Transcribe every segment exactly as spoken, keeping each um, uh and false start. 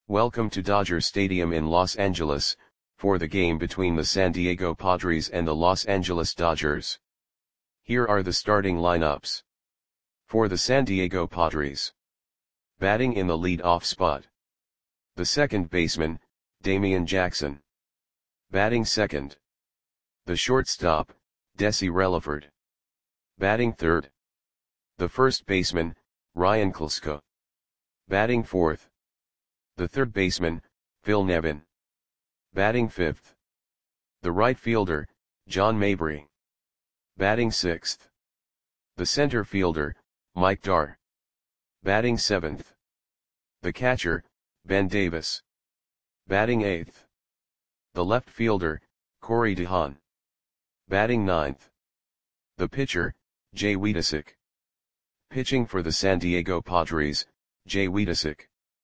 Welcome to Dodger Stadium in Los Angeles, for the game between the San Diego Padres and the Los Angeles Dodgers. Here are the starting lineups. For the San Diego Padres. Batting in the lead-off spot. The second baseman, Damian Jackson. Batting second. The shortstop, Desi Relaford. Batting third. The first baseman, Ryan Klesko. Batting fourth. The third baseman, Phil Nevin. Batting fifth. The right fielder, John Mabry. Batting sixth. The center fielder, Mike Dar. Batting seventh. The catcher, Ben Davis. Batting eighth. The left fielder, Corey DeHaan. Batting ninth. The pitcher, Jay Weedisick. Pitching for the San Diego Padres, Jay Weedisick.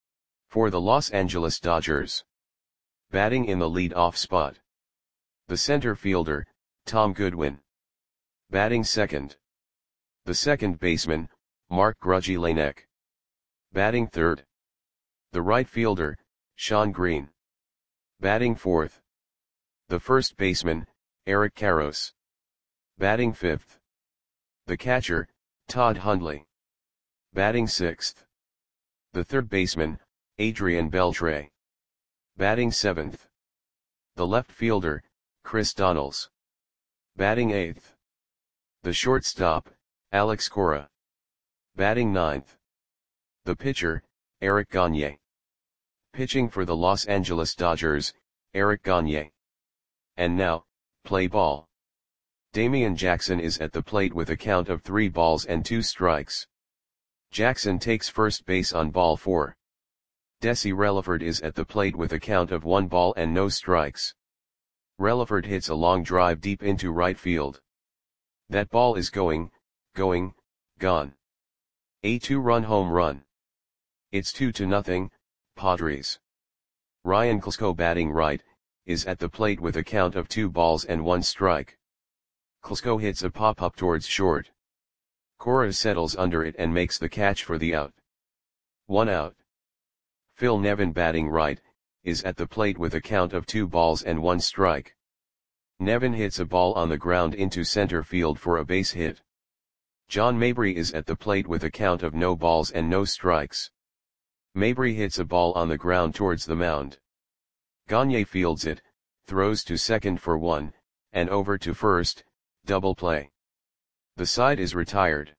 For the Los Angeles Dodgers. Batting in the lead-off spot. The center fielder, Tom Goodwin. Batting second. The second baseman, Mark Grudzielanek. Batting third. The right fielder, Shawn Green. Batting fourth. The first baseman, Eric Karros. Batting fifth. The catcher, Todd Hundley. Batting sixth. The third baseman, Adrian Beltre. Batting seventh. The left fielder, Chris Donnells. Batting eighth. The shortstop, Alex Cora. Batting ninth. The pitcher, Eric Gagne. Pitching for the Los Angeles Dodgers, Eric Gagne. And now, play ball. Damian Jackson is at the plate with a count of three balls and two strikes. Jackson takes first base on ball four. Desi Relaford is at the plate with a count of one ball and no strikes. Relaford hits a long drive deep into right field. That ball is going, going, gone. A two-run home run. It's two to nothing, Padres. Ryan Klesko, batting right, is at the plate with a count of two balls and one strike. Klesko hits a pop-up towards short. Cora settles under it and makes the catch for the out. One out. Phil Nevin, batting right, is at the plate with a count of two balls and one strike. Nevin hits a ball on the ground into center field for a base hit. John Mabry is at the plate with a count of no balls and no strikes. Mabry hits a ball on the ground towards the mound. Gagne fields it, throws to second for one, and over to first, double play. The side is retired.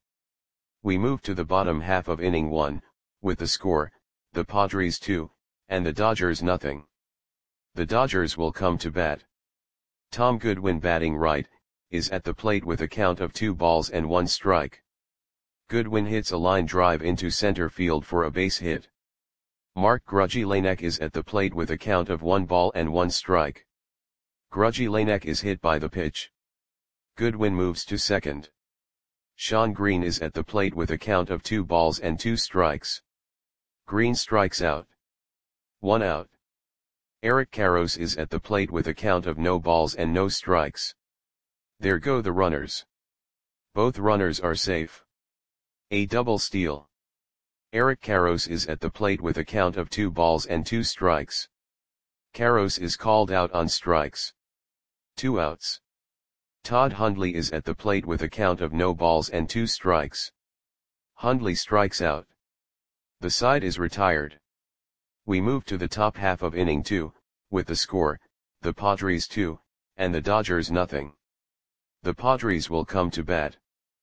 We move to the bottom half of inning one, with the score, the Padres two, and the Dodgers nothing. The Dodgers will come to bat. Tom Goodwin, batting right, is at the plate with a count of two balls and one strike. Goodwin hits a line drive into center field for a base hit. Mark Grudzielanek is at the plate with a count of one ball and one strike. Grudzielanek is hit by the pitch. Goodwin moves to second. Shawn Green is at the plate with a count of two balls and two strikes. Green strikes out. One out. Eric Karros is at the plate with a count of no balls and no strikes. There go the runners. Both runners are safe. A double steal. Eric Karros is at the plate with a count of two balls and two strikes. Karros is called out on strikes. Two outs. Todd Hundley is at the plate with a count of no balls and two strikes. Hundley strikes out. The side is retired. We move to the top half of inning two, with the score, the Padres two, and the Dodgers nothing. The Padres will come to bat.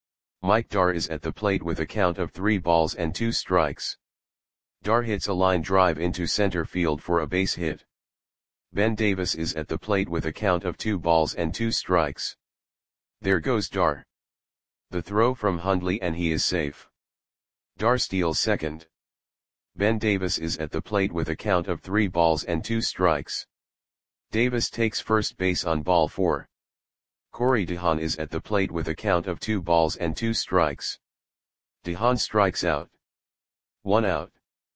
Mike Dar is at the plate with a count of three balls and two strikes. Dar hits a line drive into center field for a base hit. Ben Davis is at the plate with a count of two balls and two strikes. There goes Dar. The throw from Hundley and he is safe. Dar steals second. Ben Davis is at the plate with a count of three balls and two strikes. Davis takes first base on ball four. Corey DeHaan is at the plate with a count of two balls and two strikes. DeHaan strikes out. One out.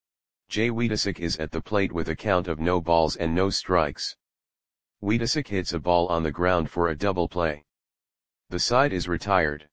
Jay Weedisick is at the plate with a count of no balls and no strikes. Weedisick hits a ball on the ground for a double play. The side is retired.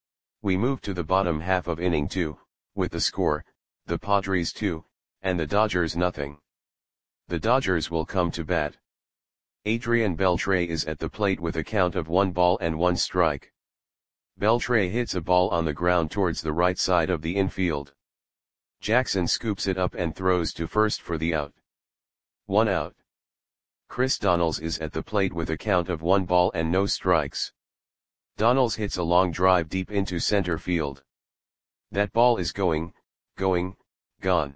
We move to the bottom half of inning two, with the score, the Padres two, and the Dodgers nothing. The Dodgers will come to bat. Adrian Beltre is at the plate with a count of one ball and one strike. Beltre hits a ball on the ground towards the right side of the infield. Jackson scoops it up and throws to first for the out. One out. Chris Donnells is at the plate with a count of one ball and no strikes. Donnells hits a long drive deep into center field. That ball is going, going, gone.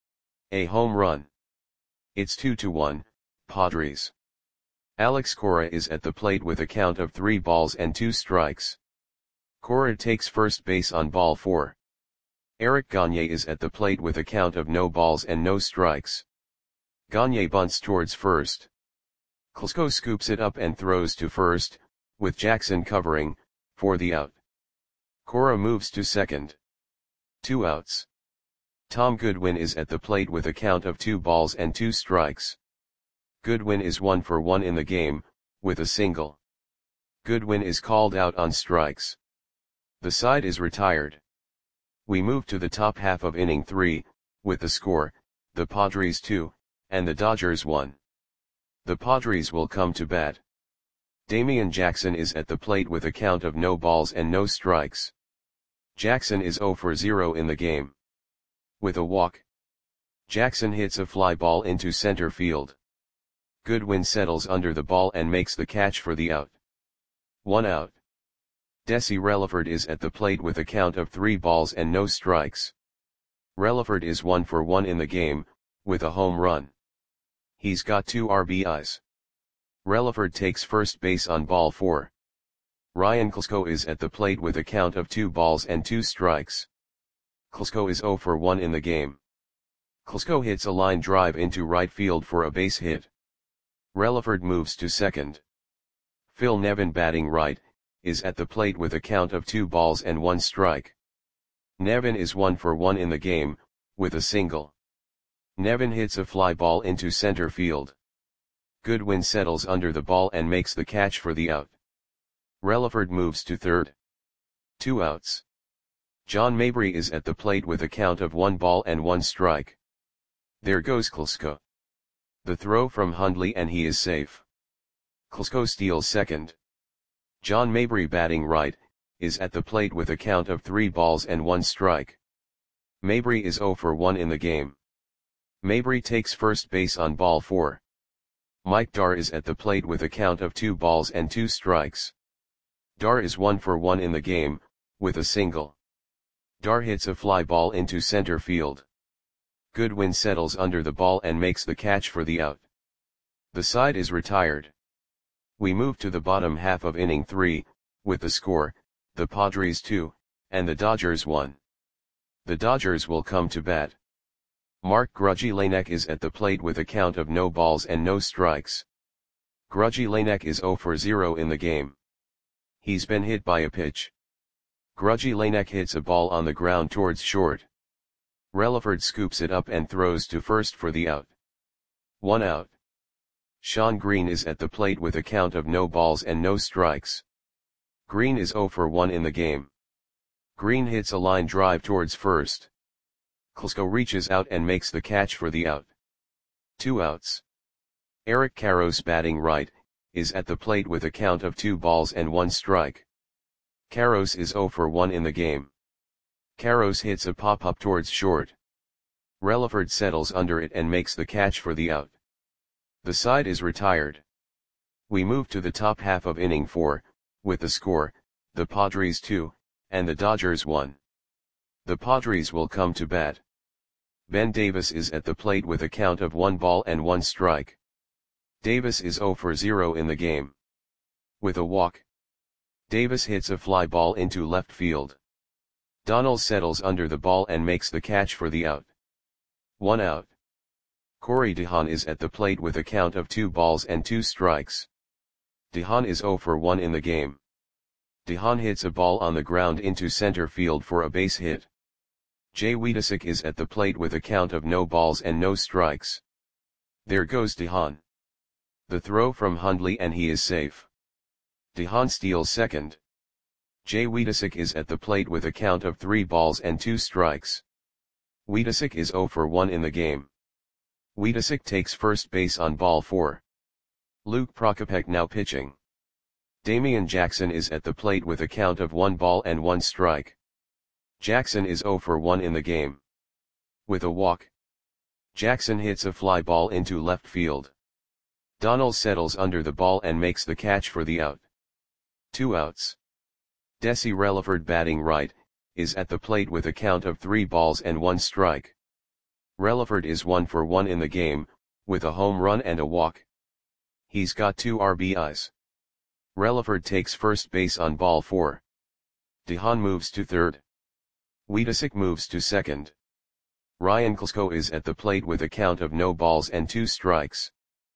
A home run. It's two to one, Padres. Alex Cora is at the plate with a count of three balls and two strikes. Cora takes first base on ball four. Eric Gagne is at the plate with a count of no balls and no strikes. Gagne bunts towards first. Klesko scoops it up and throws to first, with Jackson covering, for the out. Cora moves to second. Two outs. Tom Goodwin is at the plate with a count of two balls and two strikes. Goodwin is one for one in the game, with a single. Goodwin is called out on strikes. The side is retired. We move to the top half of inning three, with the score, the Padres two, and the Dodgers one. The Padres will come to bat. Damian Jackson is at the plate with a count of no balls and no strikes. Jackson is zero for zero in the game. With a walk, Jackson hits a fly ball into center field. Goodwin settles under the ball and makes the catch for the out. One out. Desi Relaford is at the plate with a count of three balls and no strikes. Relaford is one for one in the game, with a home run. He's got two R B Is. Relaford takes first base on ball four. Ryan Klesko is at the plate with a count of two balls and two strikes. Klesko is zero for one in the game. Klesko hits a line drive into right field for a base hit. Relaford moves to second. Phil Nevin, batting right, is at the plate with a count of two balls and one strike. Nevin is one for one in the game, with a single. Nevin hits a fly ball into center field. Goodwin settles under the ball and makes the catch for the out. Relaford moves to third. Two outs. John Mabry is at the plate with a count of one ball and one strike. There goes Klesko. The throw from Hundley and he is safe. Klesko steals second. John Mabry, batting right, is at the plate with a count of three balls and one strike. Mabry is zero for one in the game. Mabry takes first base on ball four. Mike Dar is at the plate with a count of two balls and two strikes. Dar is one for one in the game, with a single. Dar hits a fly ball into center field. Goodwin settles under the ball and makes the catch for the out. The side is retired. We move to the bottom half of inning three, with the score, the Padres two, and the Dodgers one. The Dodgers will come to bat. Mark Grudzielanek is at the plate with a count of no balls and no strikes. Grudzielanek is zero for zero in the game. He's been hit by a pitch. Grudzielanek hits a ball on the ground towards short. Relaford scoops it up and throws to first for the out. One out. Sean Green is at the plate with a count of no balls and no strikes. Green is zero for one in the game. Green hits a line drive towards first. Klesko reaches out and makes the catch for the out. Two outs. Eric Karros, batting right, is at the plate with a count of two balls and one strike. Karros is zero for one in the game. Karros hits a pop-up towards short. Relaford settles under it and makes the catch for the out. The side is retired. We move to the top half of inning four, with the score, the Padres two, and the Dodgers one. The Padres will come to bat. Ben Davis is at the plate with a count of one ball and one strike. Davis is zero for zero in the game. With a walk, Davis hits a fly ball into left field. Donnells settles under the ball and makes the catch for the out. One out. Corey DeHaan is at the plate with a count of two balls and two strikes. DeHaan is zero for one in the game. DeHaan hits a ball on the ground into center field for a base hit. Jay Wiedesick is at the plate with a count of no balls and no strikes. There goes DeHaan. The throw from Hundley and he is safe. DeHaan steals second. Jay Wiedesick is at the plate with a count of three balls and two strikes. Wiedesick is zero for one in the game. Wiedesick takes first base on ball four. Luke Prokopek now pitching. Damian Jackson is at the plate with a count of one ball and one strike. Jackson is zero for one in the game. With a walk, Jackson hits a fly ball into left field. Donald settles under the ball and makes the catch for the out. Two outs. Desi Relaford, batting right, is at the plate with a count of three balls and one strike. Relaford is one for one in the game, with a home run and a walk. He's got two R B Is. Relaford takes first base on ball four. Dehaan moves to third. Wiedesick moves to second. Ryan Klesko is at the plate with a count of no balls and two strikes.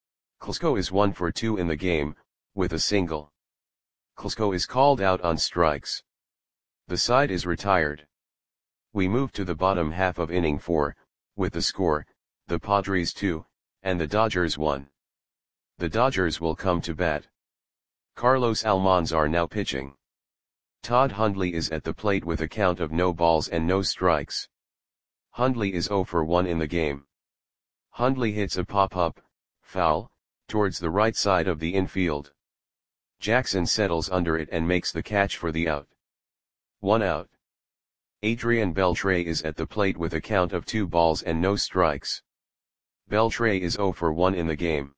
Klesko is one for two in the game, with a single. Klesko is called out on strikes. The side is retired. We move to the bottom half of inning four, with the score, the Padres two, and the Dodgers one. The Dodgers will come to bat. Carlos Almanzar now pitching. Todd Hundley is at the plate with a count of no balls and no strikes. Hundley is zero for one in the game. Hundley hits a pop-up, foul, towards the right side of the infield. Jackson settles under it and makes the catch for the out. One out. Adrian Beltre is at the plate with a count of two balls and no strikes. Beltre is zero for one in the game.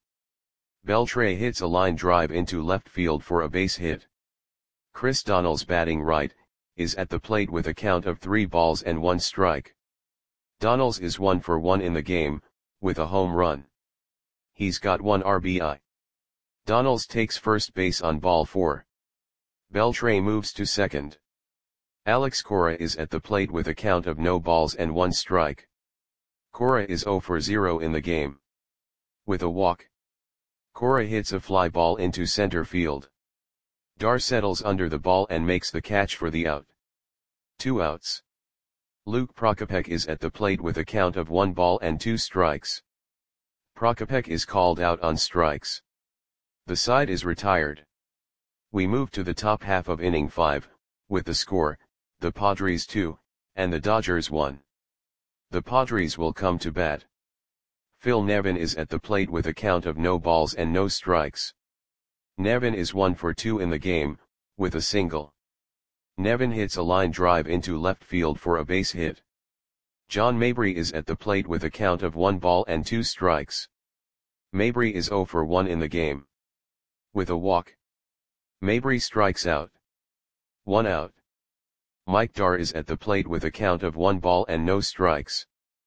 Beltre hits a line drive into left field for a base hit. Chris Donalds, batting right, is at the plate with a count of three balls and one strike. Donalds is one for one in the game, with a home run. He's got one R B I. Donalds takes first base on ball four. Beltre moves to second. Alex Cora is at the plate with a count of no balls and one strike. Cora is zero for zero in the game. With a walk, Cora hits a fly ball into center field. Dar settles under the ball and makes the catch for the out. Two outs. Luke Prokopek is at the plate with a count of one ball and two strikes. Prokopek is called out on strikes. The side is retired. We move to the top half of inning five, with the score, the Padres two, and the Dodgers one. The Padres will come to bat. Phil Nevin is at the plate with a count of no balls and no strikes. Nevin is one for two in the game, with a single. Nevin hits a line drive into left field for a base hit. John Mabry is at the plate with a count of one ball and two strikes. Mabry is zero for one in the game. With a walk, Mabry strikes out. One out. Mike Dar is at the plate with a count of one ball and no strikes.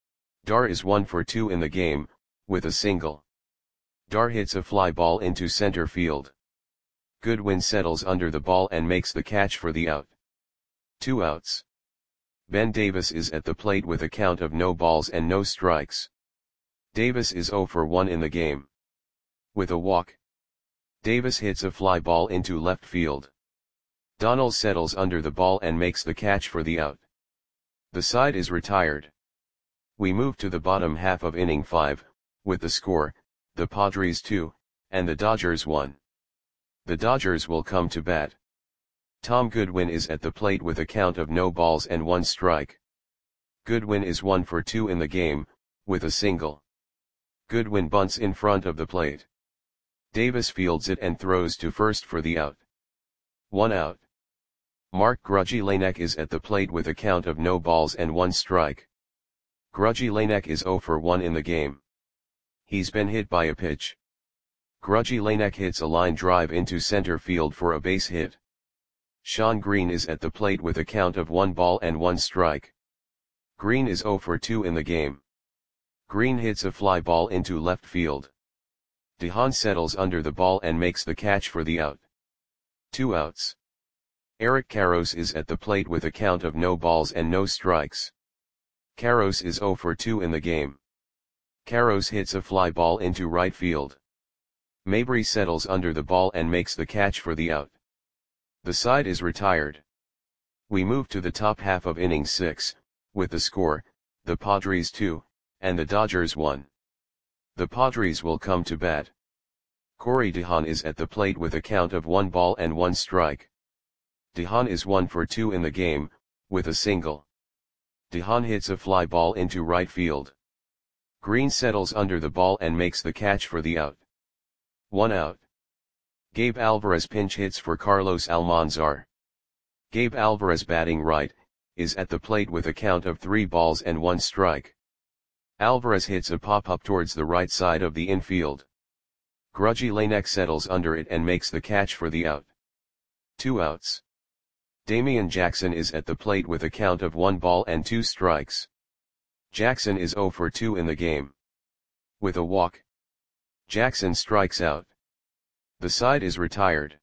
Dar is one for two in the game, with a single. Dar hits a fly ball into center field. Goodwin settles under the ball and makes the catch for the out. Two outs. Ben Davis is at the plate with a count of no balls and no strikes. Davis is zero for one in the game. With a walk, Davis hits a fly ball into left field. Donald settles under the ball and makes the catch for the out. The side is retired. We move to the bottom half of inning five, with the score, the Padres two, and the Dodgers one. The Dodgers will come to bat. Tom Goodwin is at the plate with a count of no balls and one strike. Goodwin is one for two in the game, with a single. Goodwin bunts in front of the plate. Davis fields it and throws to first for the out. One out. Mark Grudzielanek is at the plate with a count of no balls and one strike. Grudzielanek is zero for one in the game. He's been hit by a pitch. Grudzielanek hits a line drive into center field for a base hit. Sean Green is at the plate with a count of one ball and one strike. Green is zero for two in the game. Green hits a fly ball into left field. Dehaan settles under the ball and makes the catch for the out. Two outs. Eric Karros is at the plate with a count of no balls and no strikes. Karros is zero for two in the game. Karros hits a fly ball into right field. Mabry settles under the ball and makes the catch for the out. The side is retired. We move to the top half of inning six, with the score, the Padres two, and the Dodgers one. The Padres will come to bat. Corey Dehaan is at the plate with a count of one ball and one strike. Dehaan is one for two in the game, with a single. Dehaan hits a fly ball into right field. Green settles under the ball and makes the catch for the out. One out. Gabe Alvarez pinch hits for Carlos Almanzar. Gabe Alvarez, batting right, is at the plate with a count of three balls and one strike. Alvarez hits a pop-up towards the right side of the infield. Grudgy Lanek settles under it and makes the catch for the out. Two outs. Damian Jackson is at the plate with a count of one ball and two strikes. Jackson is zero for two in the game. With a walk, Jackson strikes out. The side is retired.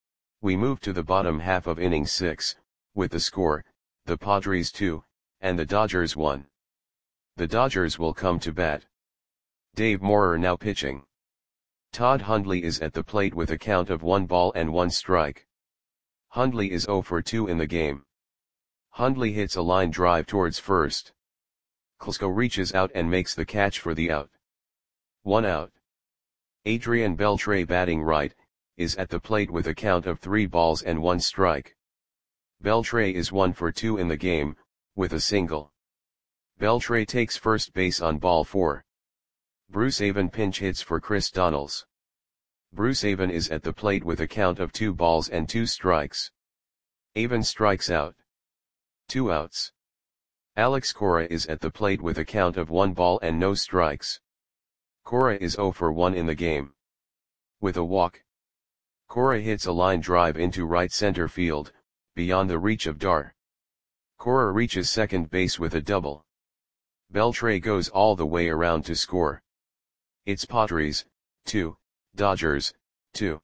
We move to the bottom half of inning six, with the score, the Padres two, and the Dodgers one. The Dodgers will come to bat. Dave Moorer now pitching. Todd Hundley is at the plate with a count of one ball and one strike. Hundley is zero for two in the game. Hundley hits a line drive towards first. Klesko reaches out and makes the catch for the out. One out. Adrian Beltre, batting right, is at the plate with a count of three balls and one strike. Beltre is one for two in the game, with a single. Beltre takes first base on ball four. Bruce Avon pinch hits for Chris Donnells. Bruce Avon is at the plate with a count of two balls and two strikes. Avon strikes out. Two outs. Alex Cora is at the plate with a count of one ball and no strikes. Cora is zero for one in the game. With a walk, Cora hits a line drive into right center field, beyond the reach of Dar. Cora reaches second base with a double. Beltre goes all the way around to score. It's Padres, two, Dodgers, two.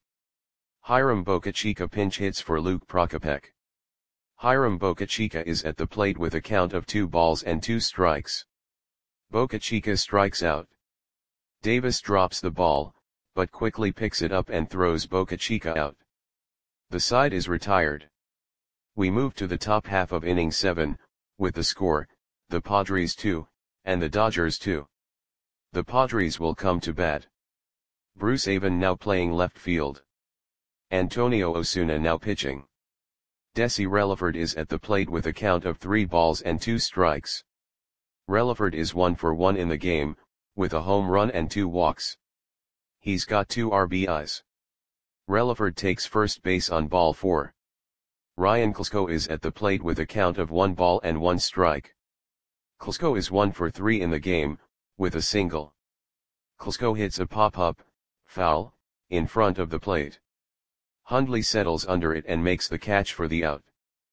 Hiram Bocachica pinch hits for Luke Prokopek. Hiram Bocachica is at the plate with a count of two balls and two strikes. Bocachica strikes out. Davis drops the ball, but quickly picks it up and throws Bocachica out. The side is retired. We move to the top half of inning seven, with the score, the Padres two, and the Dodgers two. The Padres will come to bat. Bruce Avon now playing left field. Antonio Osuna now pitching. Desi Relaford is at the plate with a count of three balls and two strikes. Relaford is one for one in the game, with a home run and two walks. He's got two R B Is. Relaford takes first base on ball four. Ryan Klesko is at the plate with a count of one ball and one strike. Klesko is one for three in the game, with a single. Klesko hits a pop-up, foul, in front of the plate. Hundley settles under it and makes the catch for the out.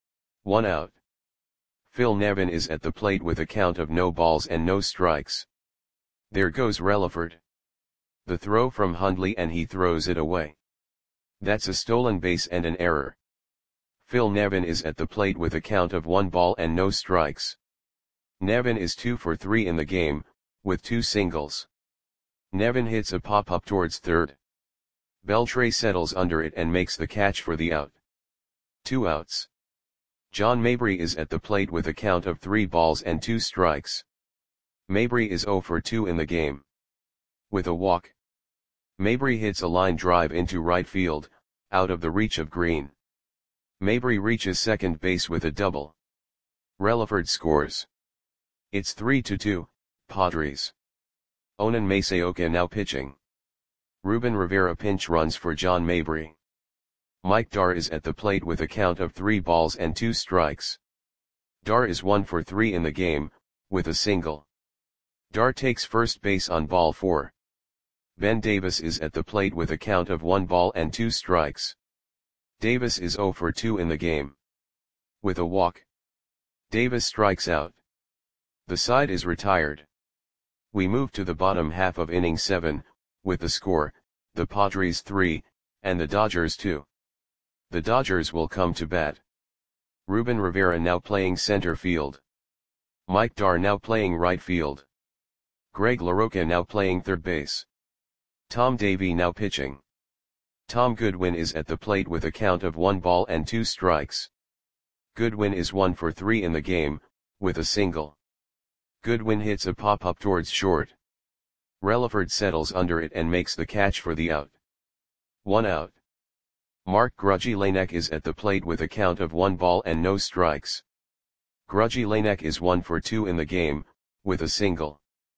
One out. Phil Nevin is at the plate with a count of no balls and no strikes. There goes Relaford. The throw from Hundley and he throws it away. That's a stolen base and an error. Phil Nevin is at the plate with a count of one ball and no strikes. Nevin is two for three in the game, with two singles. Nevin hits a pop-up towards third. Beltre settles under it and makes the catch for the out. Two outs. John Mabry is at the plate with a count of three balls and two strikes. Mabry is zero for two in the game. With a walk, Mabry hits a line drive into right field, out of the reach of Green. Mabry reaches second base with a double. Relaford scores. It's three to two, Padres. Onan Masaoka now pitching. Ruben Rivera pinch runs for John Mabry. Mike Dar is at the plate with a count of three balls and two strikes. Dar is one for three in the game, with a single. Dar takes first base on ball four. Ben Davis is at the plate with a count of one ball and two strikes. Davis is zero for two in the game. With a walk, Davis strikes out. The side is retired. We move to the bottom half of inning seven, with the score, the Padres three, and the Dodgers two. The Dodgers will come to bat. Ruben Rivera now playing center field. Mike Dar now playing right field. Greg LaRocca now playing third base. Tom Davey now pitching. Tom Goodwin is at the plate with a count of one ball and two strikes. Goodwin is one for three in the game, with a single. Goodwin hits a pop-up towards short. Relaford settles under it and makes the catch for the out. One out. Mark Grudgy Lanek is at the plate with a count of one ball and no strikes. Grudgy Lanek is one for two in the game, with a single.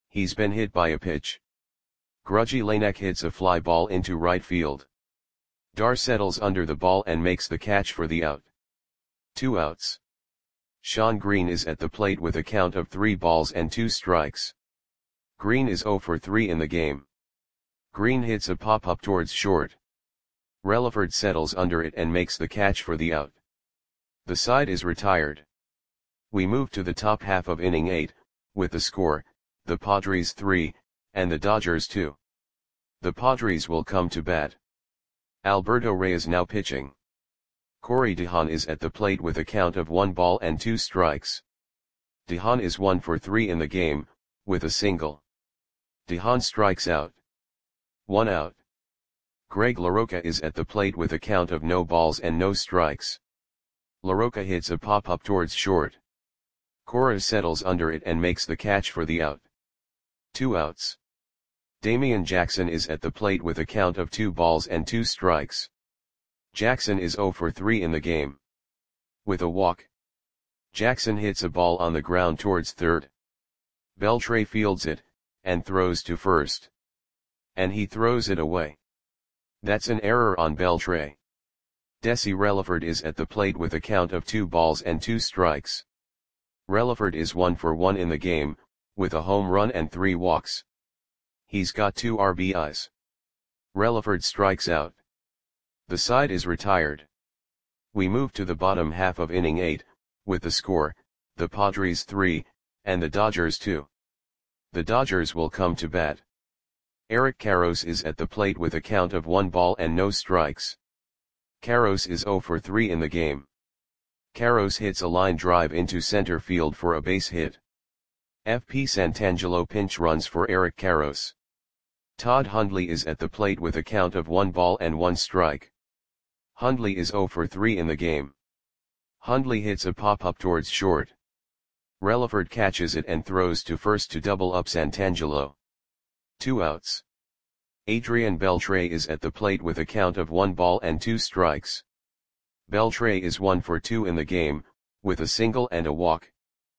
He's been hit by a pitch. Grudgy Lanek hits a fly ball into right field. Dar settles under the ball and makes the catch for the out. Two outs. Sean Green is at the plate with a count of three balls and two strikes. Green is oh for three in the game. Green hits a pop-up towards short. Relaford settles under it and makes the catch for the out. The side is retired. We move to the top half of inning eight, with the score, the Padres three, and the Dodgers two. The Padres will come to bat. Alberto Reyes now pitching. Corey DeHaan is at the plate with a count of one ball and two strikes. DeHaan is one for three in the game, with a single. DeHaan strikes out. One out. Greg LaRocca is at the plate with a count of no balls and no strikes. LaRocca hits a pop-up towards short. Cora settles under it and makes the catch for the out. Two outs. Damian Jackson is at the plate with a count of two balls and two strikes. Jackson is oh for three in the game. With a walk. Jackson hits a ball on the ground towards third. Beltre fields it, and throws to first. And he throws it away. That's an error on Beltre. Desi Relaford is at the plate with a count of two balls and two strikes. Relaford is one for one in the game, with a home run and three walks. He's got two R B Is. Relaford strikes out. The side is retired. We move to the bottom half of inning eight, with the score, the Padres three, and the Dodgers two. The Dodgers will come to bat. Eric Karros is at the plate with a count of one ball and no strikes. Karros is oh for three in the game. Karros hits a line drive into center field for a base hit. F P Santangelo pinch runs for Eric Karros. Todd Hundley is at the plate with a count of one ball and one strike. Hundley is oh for three in the game. Hundley hits a pop-up towards short. Relaford catches it and throws to first to double up Santangelo. Two outs. Adrian Beltre is at the plate with a count of one ball and two strikes. Beltre is one for two in the game, with a single and a walk.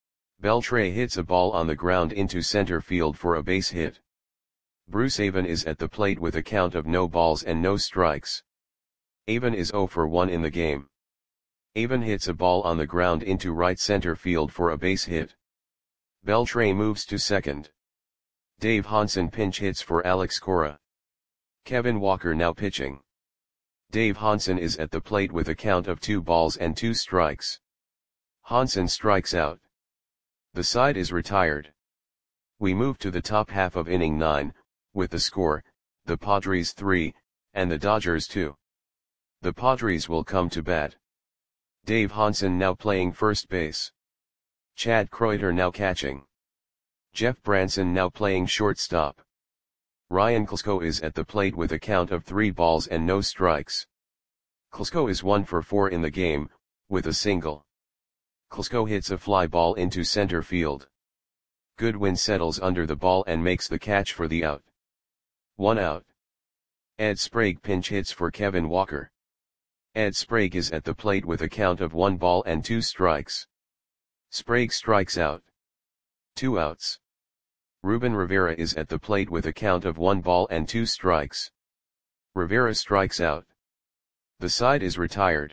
Beltre hits a ball on the ground into center field for a base hit. Bruce Avon is at the plate with a count of no balls and no strikes. Avon is oh for one in the game. Avon hits a ball on the ground into right center field for a base hit. Beltre moves to second. Dave Hansen pinch hits for Alex Cora. Kevin Walker now pitching. Dave Hansen is at the plate with a count of two balls and two strikes. Hansen strikes out. The side is retired. We move to the top half of inning nine, with the score, the Padres three, and the Dodgers two. The Padres will come to bat. Dave Hansen now playing first base. Chad Kreuter now catching. Jeff Branson now playing shortstop. Ryan Klesko is at the plate with a count of three balls and no strikes. Klesko is one for four in the game, with a single. Klesko hits a fly ball into center field. Goodwin settles under the ball and makes the catch for the out. One out. Ed Sprague pinch hits for Kevin Walker. Ed Sprague is at the plate with a count of one ball and two strikes. Sprague strikes out. Two outs. Ruben Rivera is at the plate with a count of one ball and two strikes. Rivera strikes out. The side is retired.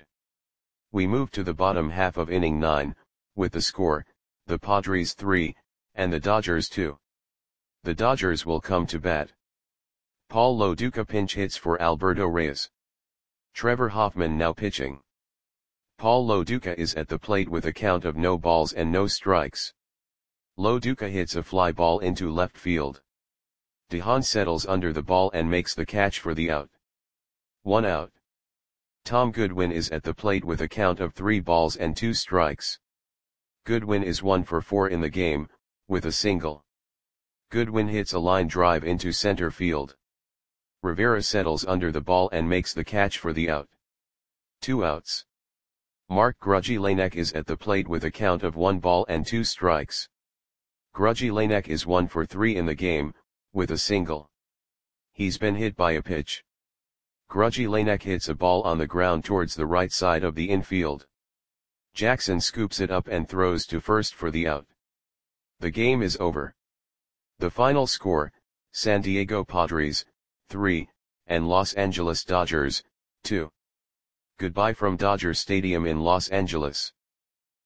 We move to the bottom half of inning nine, with the score, the Padres three, and the Dodgers two. The Dodgers will come to bat. Paul Lo Duca pinch hits for Alberto Reyes. Trevor Hoffman now pitching. Paul Lo Duca is at the plate with a count of no balls and no strikes. Lo Duca hits a fly ball into left field. DeHaan settles under the ball and makes the catch for the out. One out. Tom Goodwin is at the plate with a count of three balls and two strikes. Goodwin is one for four in the game, with a single. Goodwin hits a line drive into center field. Rivera settles under the ball and makes the catch for the out. Two outs. Mark Grudgy Lanek is at the plate with a count of one ball and two strikes. Grudgy Lanek is one for three in the game, with a single. He's been hit by a pitch. Grudgy Lanek hits a ball on the ground towards the right side of the infield. Jackson scoops it up and throws to first for the out. The game is over. The final score, San Diego Padres, three, and Los Angeles Dodgers, two. Goodbye from Dodger Stadium in Los Angeles.